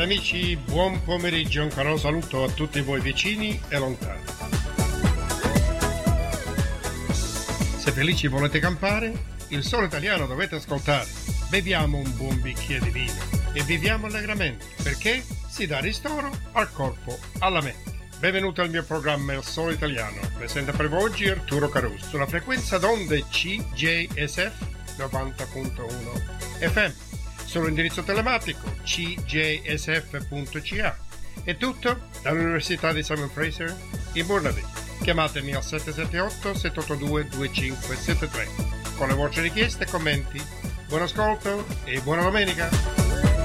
Cari amici, buon pomeriggio, un caro saluto a tutti voi vicini e lontani. Se felici volete campare, il Sole Italiano dovete ascoltare. Beviamo un buon bicchiere di vino e viviamo allegramente, perché si dà ristoro al corpo, alla mente. Benvenuti al mio programma Il Sole Italiano. Presenta per voi oggi Arturo Caruso sulla frequenza d'onde CJSF 90.1 FM. Sull'indirizzo telematico cjsf.ca. È tutto dall'Università di Simon Fraser in Burnaby. Chiamatemi al 778-782-2573 con le vostre richieste e commenti. Buon ascolto e buona domenica!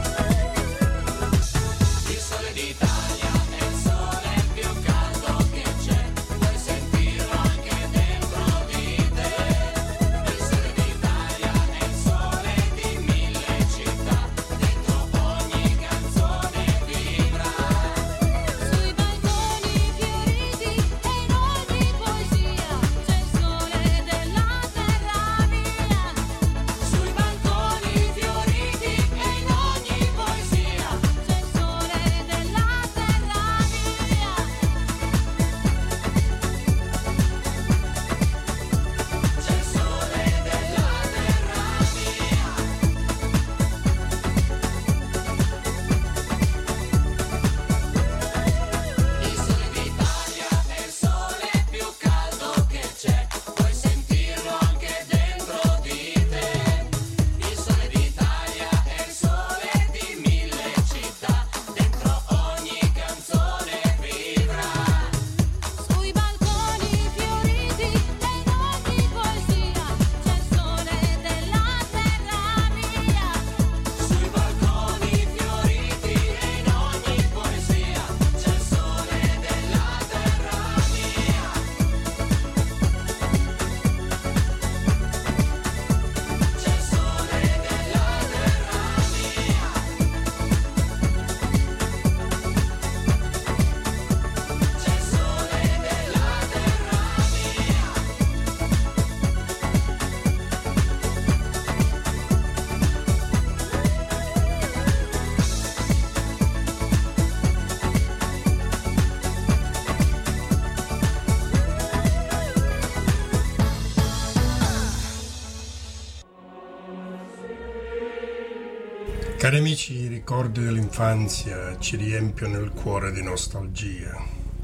Cari amici, i ricordi dell'infanzia ci riempiono il cuore di nostalgia.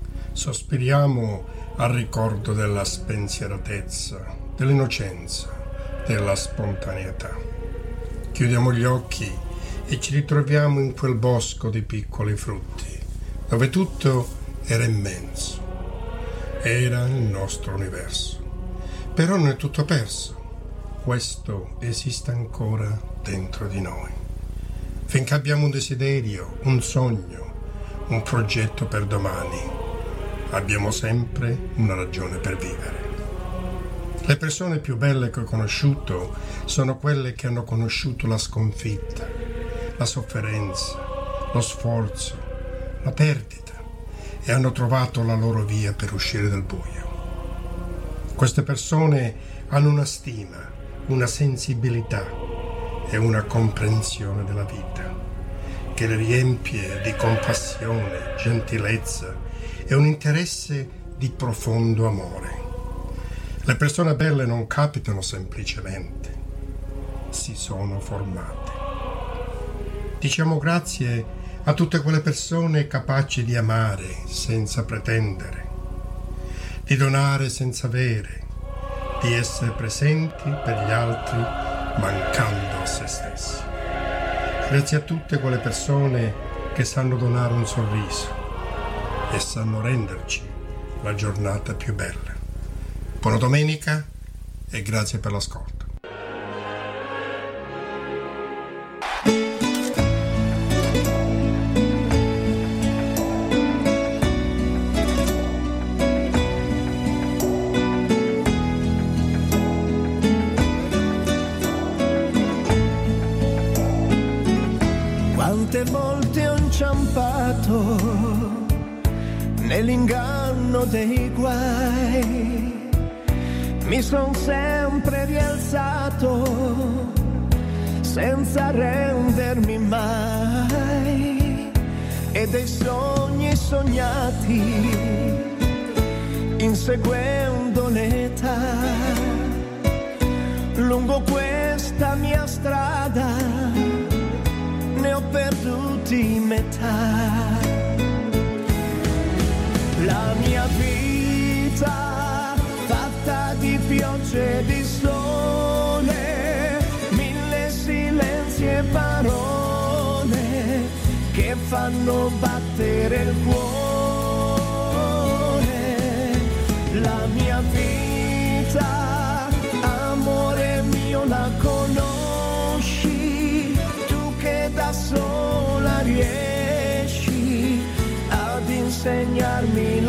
Sospiriamo al ricordo della spensieratezza, dell'innocenza, della spontaneità. Chiudiamo gli occhi e ci ritroviamo in quel bosco di piccoli frutti, dove tutto era immenso. Era il nostro universo. Però non è tutto perso. Questo esiste ancora dentro di noi. Finché abbiamo un desiderio, un sogno, un progetto per domani, abbiamo sempre una ragione per vivere. Le persone più belle che ho conosciuto sono quelle che hanno conosciuto la sconfitta, la sofferenza, lo sforzo, la perdita e hanno trovato la loro via per uscire dal buio. Queste persone hanno una stima, una sensibilità e una comprensione della vita che le riempie di compassione, gentilezza e un interesse di profondo amore. Le persone belle non capitano semplicemente, si sono formate. Diciamo grazie a tutte quelle persone capaci di amare senza pretendere, di donare senza avere, di essere presenti per gli altri mancando a se stessi. Grazie a tutte quelle persone che sanno donare un sorriso e sanno renderci la giornata più bella. Buona domenica e grazie per l'ascolto. Quante volte ho inciampato nell'inganno dei guai, mi son sempre rialzato senza rendermi mai, e dei sogni sognati, inseguendo l'età. Lungo questa mia strada ne ho perduti metà. La mia vita fatta di piogge e di sole, mille silenzi e parole che fanno battere il cuore. La mia vita, amore mio, la conosci, tu che da sola riesci ad insegnarmi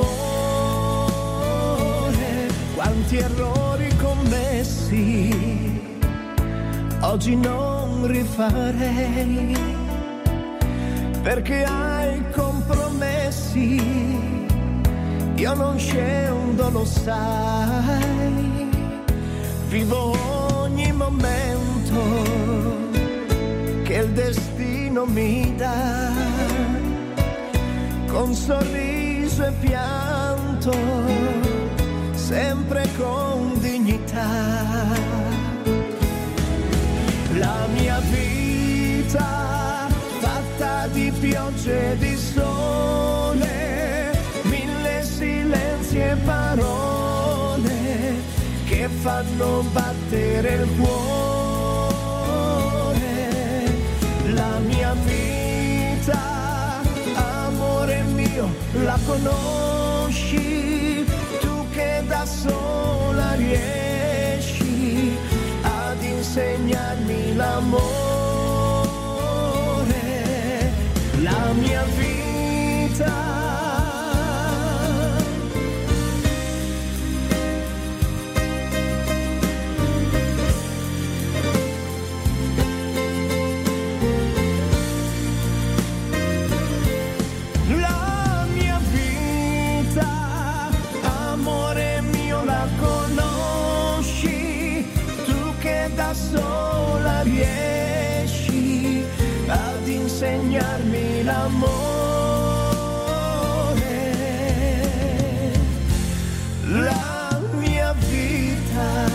l'amore. Quanti errori commessi oggi non rifarei, perché hai compromessi, io non scendo, lo sai. Vivo ogni momento che il destino mi dà, con sorriso e pianto, sempre con dignità. La mia vita fatta di piogge e di sole, mille silenzi e parole che fanno battere il cuore. La mia vita, amore mio, la conosci, tu che da sola riesci ad insegnarmi l'amore. La mia vita, sola riesci ad insegnarmi l'amore. La mia vita.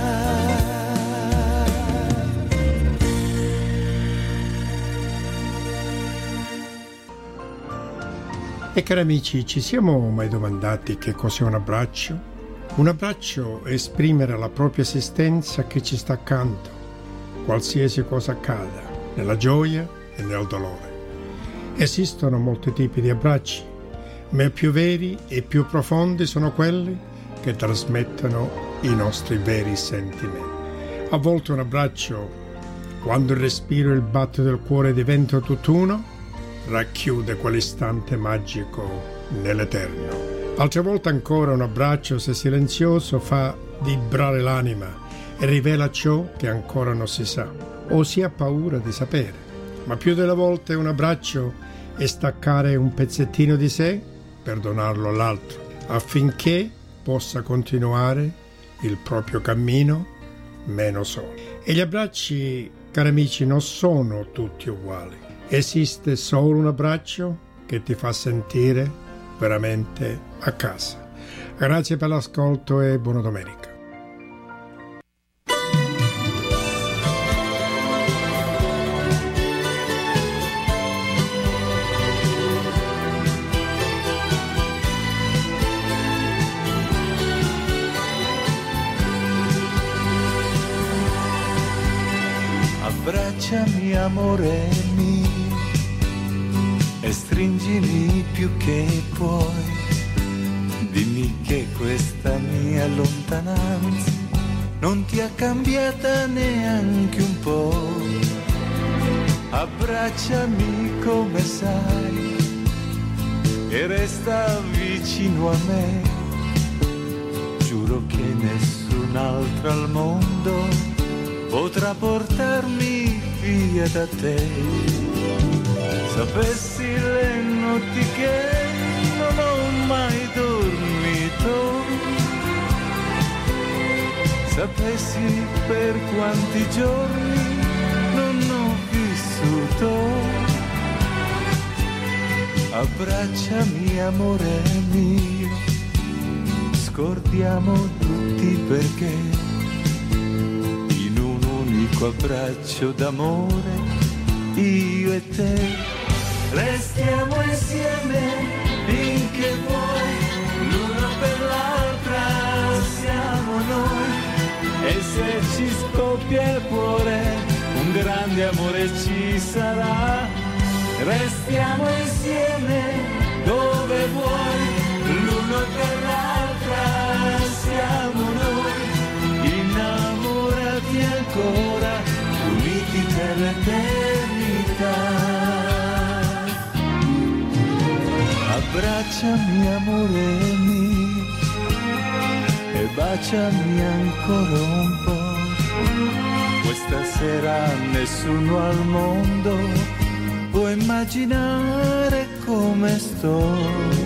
E cari amici, ci siamo mai domandati che cos'è un abbraccio? Un abbraccio è esprimere la propria esistenza che ci sta accanto, qualsiasi cosa accada, nella gioia e nel dolore. Esistono molti tipi di abbracci, ma i più veri e più profondi sono quelli che trasmettono i nostri veri sentimenti. A volte un abbraccio, quando il respiro e il battito del cuore diventano tutt'uno, racchiude quell'istante magico nell'eterno. Altre volte ancora un abbraccio, se silenzioso, fa vibrare l'anima e rivela ciò che ancora non si sa o si ha paura di sapere. Ma più delle volte un abbraccio è staccare un pezzettino di sé per donarlo all'altro, affinché possa continuare il proprio cammino meno solo. E gli abbracci, cari amici, non sono tutti uguali. Esiste solo un abbraccio che ti fa sentire veramente a casa. Grazie per l'ascolto e buona domenica. Abbracciami, amore mio, e stringimi più che puoi. Dimmi che questa mia lontananza non ti ha cambiata neanche un po'. Abbracciami come sai e resta vicino a me. Giuro che nessun altro al mondo potrà portarmi via da te. Sapessi le notti che non ho mai dormito, sapessi per quanti giorni non ho vissuto, Abbracciami amore mio, scordiamo tutti perché in un unico abbraccio d'amore io e te restiamo insieme finché vuoi, l'uno per l'altra siamo noi, e se ci scoppia il cuore un grande amore ci sarà. Restiamo insieme dove vuoi, l'uno per l'altra siamo noi, innamorati ancora, uniti per l'eternità. Abbracciami amore mio e baciami ancora un po', questa sera nessuno al mondo può immaginare come sto.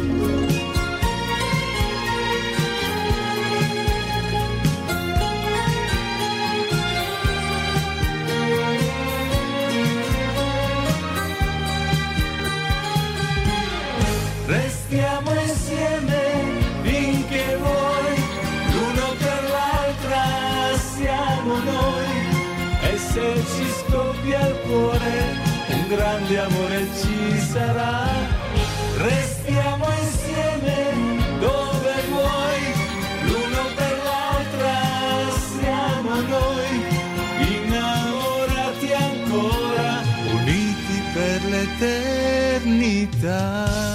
Restiamo insieme finché vuoi, l'uno per l'altra siamo noi, e se ci scoppia il cuore un grande amore ci sarà. Restiamo insieme dove vuoi, l'uno per l'altra siamo noi, innamorati ancora, uniti per l'eternità.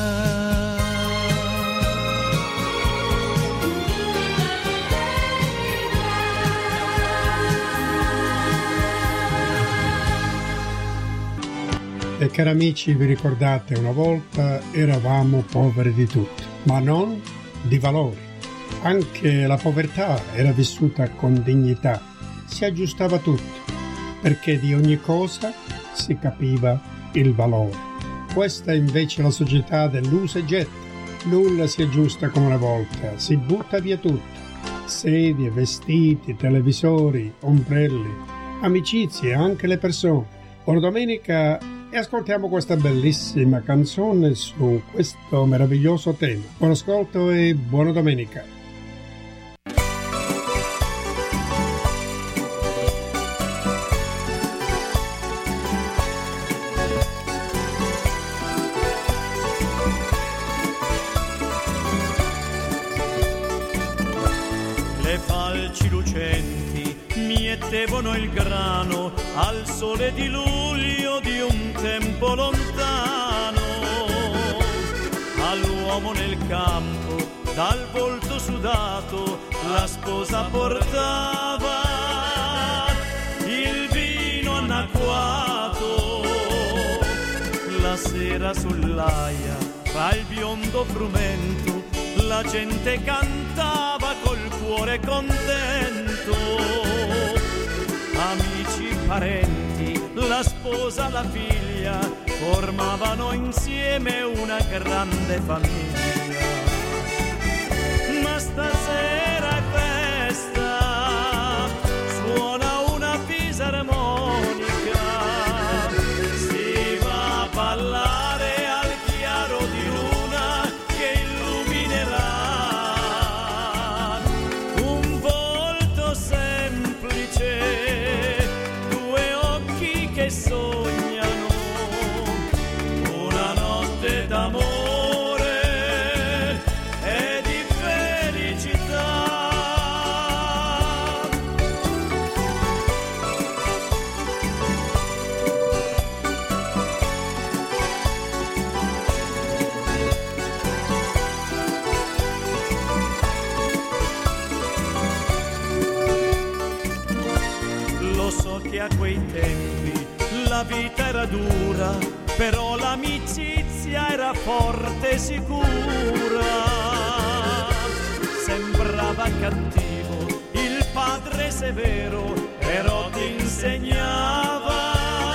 E cari amici, vi ricordate, una volta eravamo poveri di tutto, ma non di valori. Anche la povertà era vissuta con dignità, si aggiustava tutto, perché di ogni cosa si capiva il valore. Questa è invece la società dell'usa e getta. Nulla si aggiusta come una volta, si butta via tutto. Sedie, vestiti, televisori, ombrelli, amicizie, anche le persone. Buona domenica e ascoltiamo questa bellissima canzone su questo meraviglioso tema. Buon ascolto e buona domenica. Le falci lucenti miettevano il grano al sole di luglio di un tempo lontano. All'uomo nel campo, dal volto sudato, la sposa portava il vino annacquato. La sera sull'aia, tra il biondo frumento, la gente cantava col cuore contento. Amici, parenti, la sposa, la figlia, formavano insieme una grande famiglia. Ma stasera è festa, suona una fisarmonica, si va a ballare al chiaro di luna che illuminerà un volto semplice, due occhi che sognano una notte d'amore e di felicità. Lo so che a quei tempi la vita era dura, però l'amicizia era forte e sicura. Sembrava cattivo il padre severo, però ti insegnava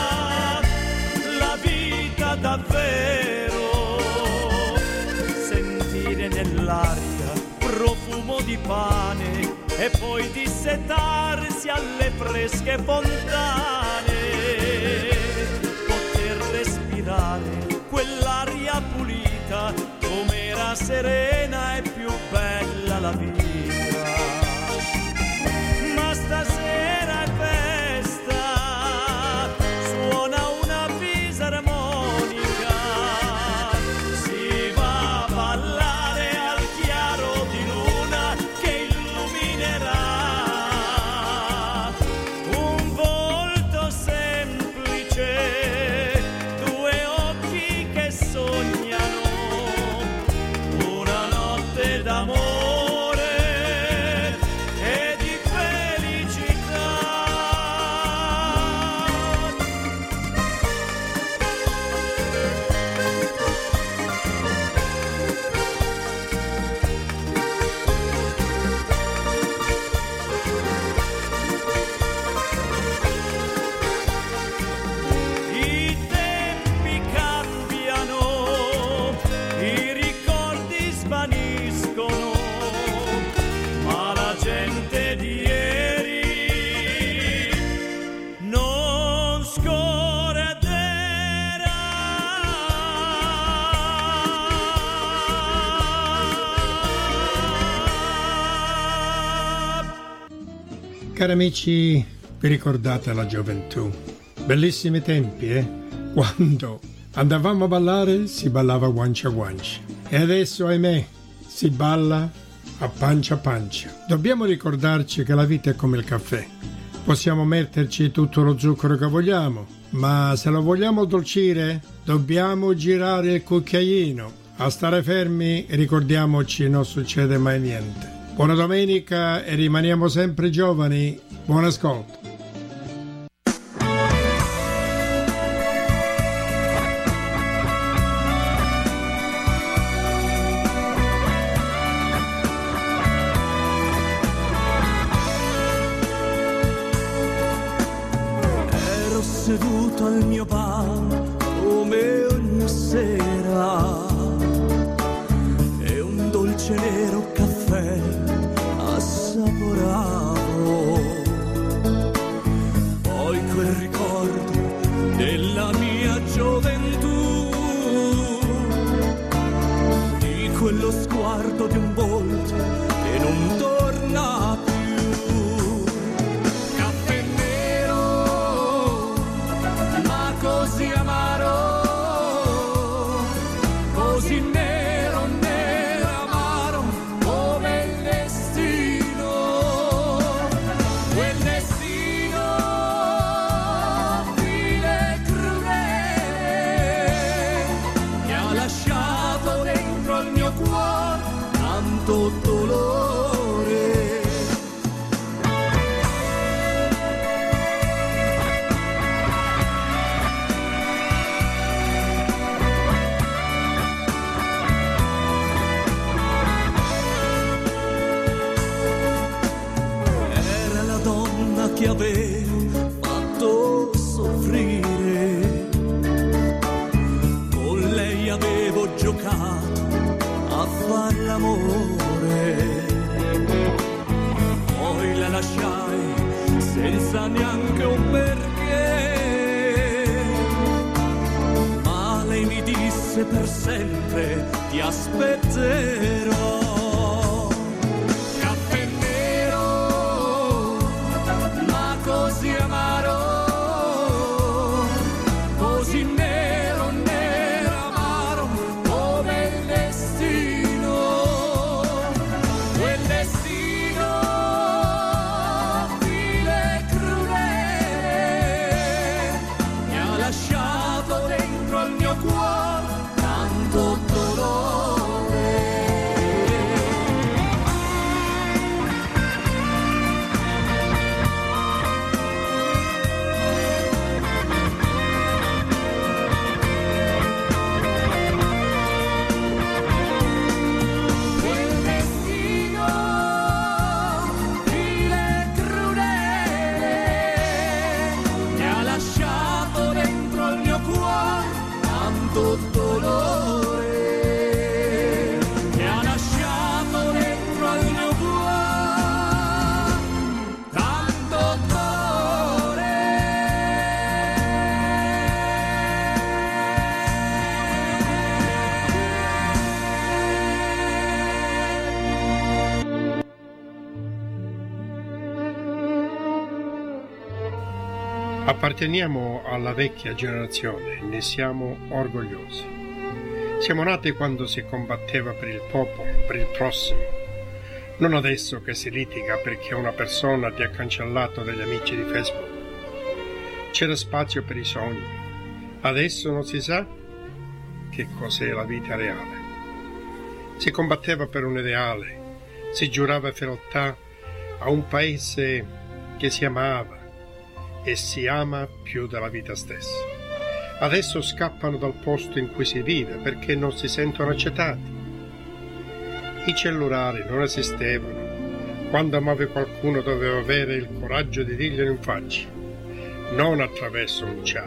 la vita davvero. Sentire nell'aria profumo di pane e poi dissetarsi alle fresche fontane, poter respirare quell'aria pura Cari amici, vi ricordate la gioventù? Bellissimi tempi, Quando andavamo a ballare si ballava guancia a guancia. E adesso, ahimè, si balla a pancia. Dobbiamo ricordarci che la vita è come il caffè. Possiamo metterci tutto lo zucchero che vogliamo, ma se lo vogliamo addolcire, dobbiamo girare il cucchiaino. A stare fermi, ricordiamoci, non succede mai niente. Buona domenica e rimaniamo sempre giovani. Buon ascolto. Ero seduto al mio bar come ogni sera e un dolce nero caffè assaporavo, poi quel ricordo della mia gioventù, di quello sguardo di un volto che non torna più. Caffè nero, ma così amaro, così nero, nero amaro, come il destino, quel destino vile e crudele, che ha lasciato dentro al mio cuore tanto dolore. Era la donna che avevo fatto soffrire, con lei avevo giocato a far l'amore, poi la lasciai senza neanche un perché, ma lei mi disse per sempre ti aspetterò. Caffè nero, ma così amaro, così nero, nero amaro, come il destino, quel destino vile e crudele, mi ha lasciato dentro al mio cuore tanto dolore. Quel destino vile e crudele, mi ha lasciato dentro al mio cuore tanto dolore, mi ha lasciato dentro al mio cuore tanto dolore. Apparteniamo alla vecchia generazione, ne siamo orgogliosi. Siamo nati quando si combatteva per il popolo, per il prossimo. Non adesso che si litiga perché una persona ti ha cancellato dagli amici di Facebook. C'era spazio per i sogni. Adesso non si sa che cos'è la vita reale. Si combatteva per un ideale, si giurava fedeltà a un paese che si amava e si ama più della vita stessa. Adesso scappano dal posto in cui si vive perché non si sentono accettati. I cellulari non esistevano. Quando amavi qualcuno dovevi avere il coraggio di dirglielo in faccia, non attraverso un chat.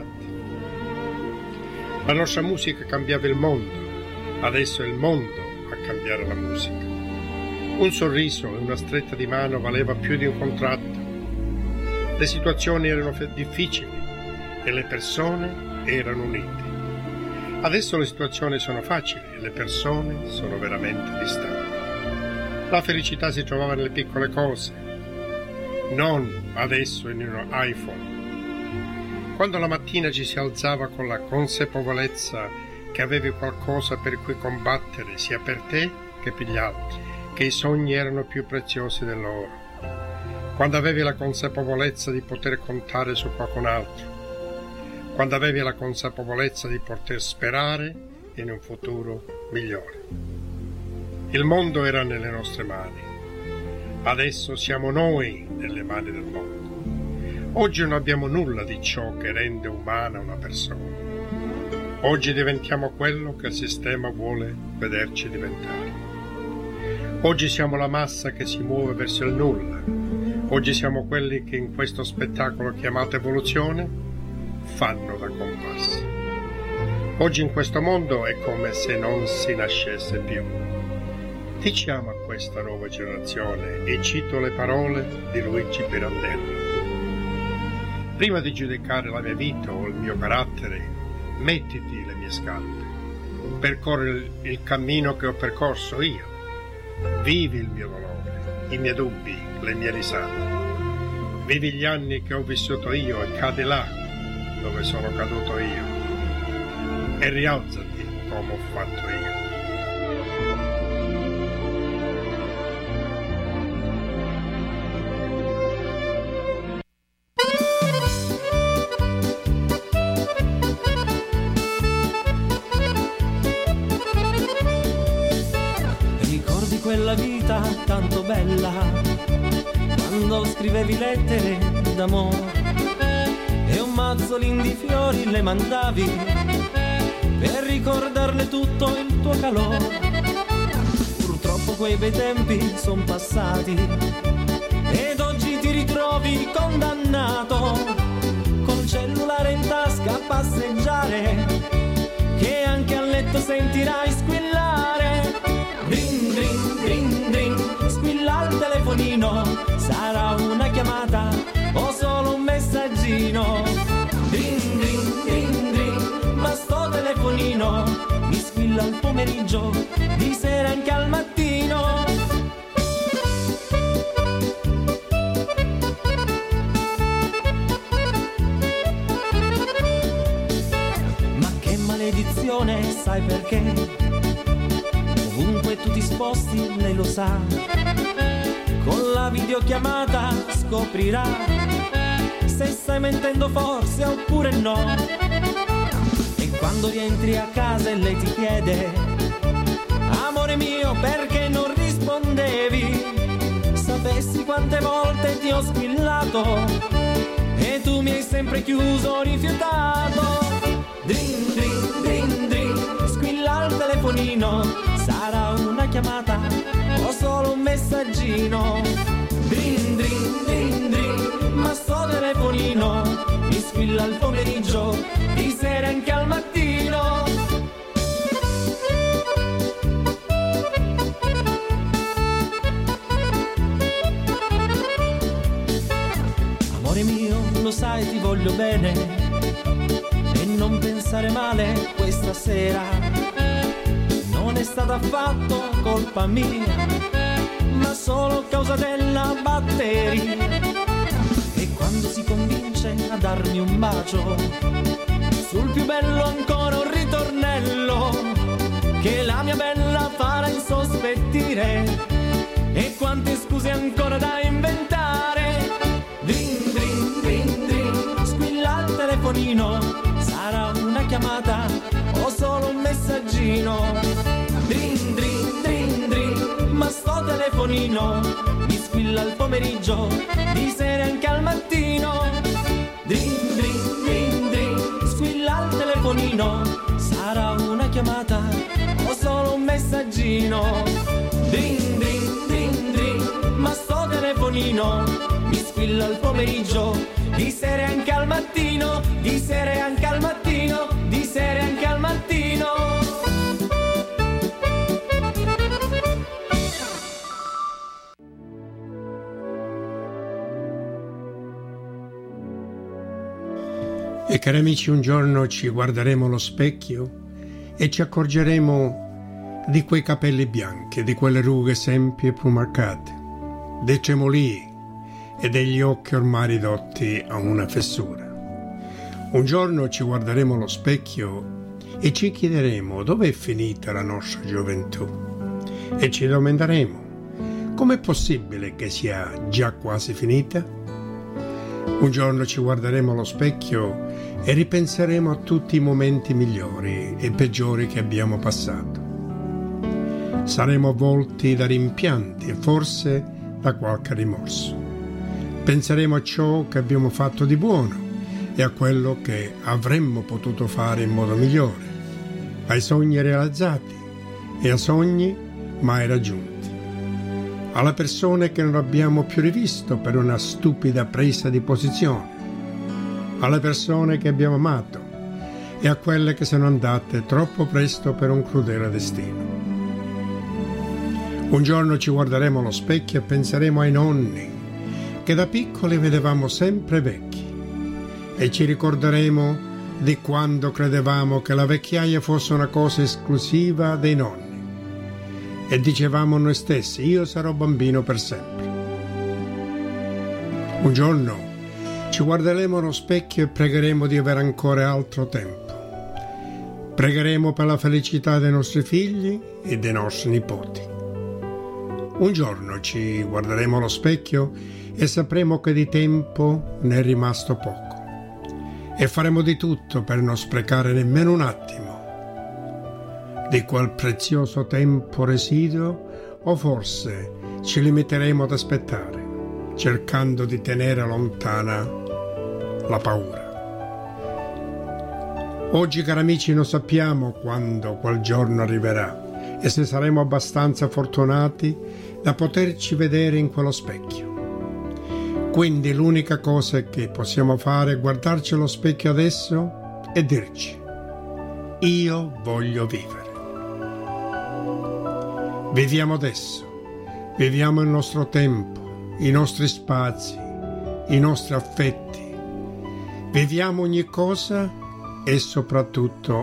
La nostra musica cambiava il mondo, adesso è il mondo a cambiare la musica. Un sorriso e una stretta di mano valeva più di un contratto. Le situazioni erano difficili e le persone erano unite. Adesso le situazioni sono facili e le persone sono veramente distanti. La felicità si trovava nelle piccole cose. non adesso in un iPhone. Quando la mattina ci si alzava con la consapevolezza che avevi qualcosa per cui combattere sia per te che per gli altri, che i sogni erano più preziosi dell'oro. Quando avevi la consapevolezza di poter contare su qualcun altro, quando avevi la consapevolezza di poter sperare in un futuro migliore. Il mondo era nelle nostre mani, adesso siamo noi nelle mani del mondo. Oggi non abbiamo nulla di ciò che rende umana una persona. Oggi diventiamo quello che il sistema vuole vederci diventare. Oggi siamo la massa che si muove verso il nulla. Oggi siamo quelli che in questo spettacolo chiamato evoluzione fanno da compassi. Oggi in questo mondo è come se non si nascesse più. Diciamo a questa nuova generazione, e cito le parole di Luigi Pirandello: prima di giudicare la mia vita o il mio carattere, mettiti le mie scarpe, percorri il cammino che ho percorso io, vivi il mio dolore, i miei dubbi, le mie risate, vivi gli anni che ho vissuto io e cadi là dove sono caduto io e rialzati come ho fatto io. Ricordi quella vita tanto bella, quando scrivevi lettere d'amore e un mazzolin di fiori le mandavi per ricordarle tutto il tuo calore. Purtroppo quei bei tempi son passati ed oggi ti ritrovi condannato col cellulare in tasca a passeggiare, che anche a letto sentirai squillare. Drin drin drin drin, squilla il telefonino, sarà una chiamata o solo un messaggino. Drin drin drin drin, ma sto telefonino mi squilla al pomeriggio, di sera anche al mattino. Ma che maledizione, sai perché? Ovunque tu ti sposti, lei lo sa, con la videochiamata scoprirà se stai mentendo forse oppure no. E quando rientri a casa e lei ti chiede: amore mio, perché non rispondevi? Sapessi quante volte ti ho squillato e tu mi hai sempre chiuso, rifiutato. Drin drin drin drin, squilla il telefonino, sarà una chiamata o solo un messaggino. Drin drin drin drin, ma sto telefonino mi squilla al pomeriggio, di sera anche al mattino. Amore mio, lo sai, ti voglio bene e non pensare male questa sera. Non è stata affatto colpa mia, ma solo causa della batteria. E quando si convince a darmi un bacio, sul più bello ancora un ritornello che la mia bella farà insospettire, e quante scuse ancora da inventare. Drin drin drin drin, squilla il telefonino, sarà una chiamata o solo un messaggino. Drin drin drin drin, ma sto telefonino mi squilla al pomeriggio, di sera anche al mattino. Drin drin drin drin, squilla il telefonino, sarà una chiamata o solo un messaggino. Drin drin drin drin, ma sto telefonino mi squilla al pomeriggio, di sera anche al mattino, di sera anche al mattino, di sera anche al mattino. E cari amici, un giorno ci guarderemo allo specchio e ci accorgeremo di quei capelli bianchi, di quelle rughe sempre più marcate, dei tremolii e degli occhi ormai ridotti a una fessura. Un giorno ci guarderemo allo specchio e ci chiederemo dove è finita la nostra gioventù e ci domanderemo: com'è possibile che sia già quasi finita? Un giorno ci guarderemo allo specchio e ripenseremo a tutti i momenti migliori e peggiori che abbiamo passato. Saremo avvolti da rimpianti e forse da qualche rimorso. Penseremo a ciò che abbiamo fatto di buono e a quello che avremmo potuto fare in modo migliore, ai sogni realizzati e a sogni mai raggiunti, alle persone che non abbiamo più rivisto per una stupida presa di posizione, alle persone che abbiamo amato e a quelle che sono andate troppo presto per un crudele destino. Un giorno ci guarderemo allo specchio e penseremo ai nonni che da piccoli vedevamo sempre vecchi e ci ricorderemo di quando credevamo che la vecchiaia fosse una cosa esclusiva dei nonni e dicevamo a noi stessi: io sarò bambino per sempre. Un giorno ci guarderemo allo specchio e pregheremo di avere ancora altro tempo. Pregheremo per la felicità dei nostri figli e dei nostri nipoti. Un giorno ci guarderemo allo specchio e sapremo che di tempo ne è rimasto poco e faremo di tutto per non sprecare nemmeno un attimo di quel prezioso tempo residuo, o forse ci limiteremo ad aspettare, cercando di tenere lontana la paura. Oggi, cari amici, non sappiamo quando quel giorno arriverà e se saremo abbastanza fortunati da poterci vedere in quello specchio. Quindi l'unica cosa che possiamo fare è guardarci allo specchio adesso e dirci: io voglio vivere. Viviamo adesso, viviamo il nostro tempo, i nostri spazi, i nostri affetti. Viviamo ogni cosa e soprattutto